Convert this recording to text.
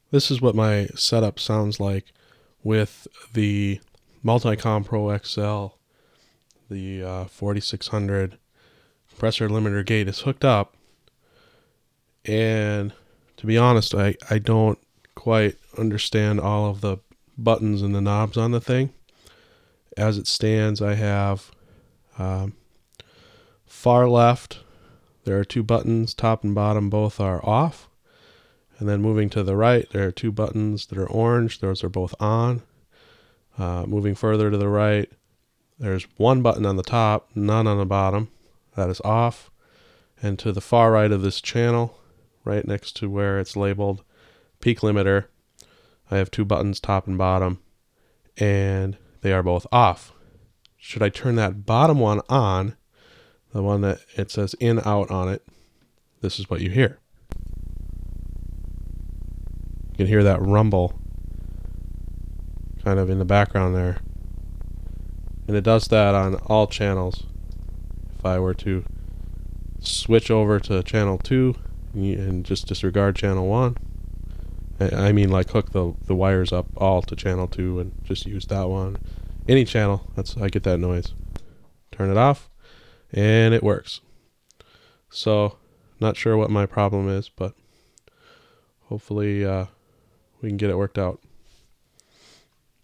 This is what my setup sounds like with the Multicom Pro XL. The 4600 compressor limiter gate is hooked up, and to be honest, I don't quite understand all of the buttons and the knobs on the thing. As it stands, I have far left, there are two buttons, top and bottom, both are off. And then moving to the right, there are two buttons that are orange, those are both on. Moving further to the right, there's one button on the top, none on the bottom, that is off. And to the far right of this channel, right next to where it's labeled peak limiter, I have two buttons, top and bottom, and they are both off. Should I turn that bottom one on, the one that it says in, out on it, this is what you hear. You can hear that rumble kind of in the background there. And it does that on all channels. If I were to switch over to channel 2 and just disregard channel 1, I mean like hook the wires up all to channel 2 and just use that one. Any channel, I get that noise. Turn it off and it works. So, not sure what my problem is, but hopefully we can get it worked out.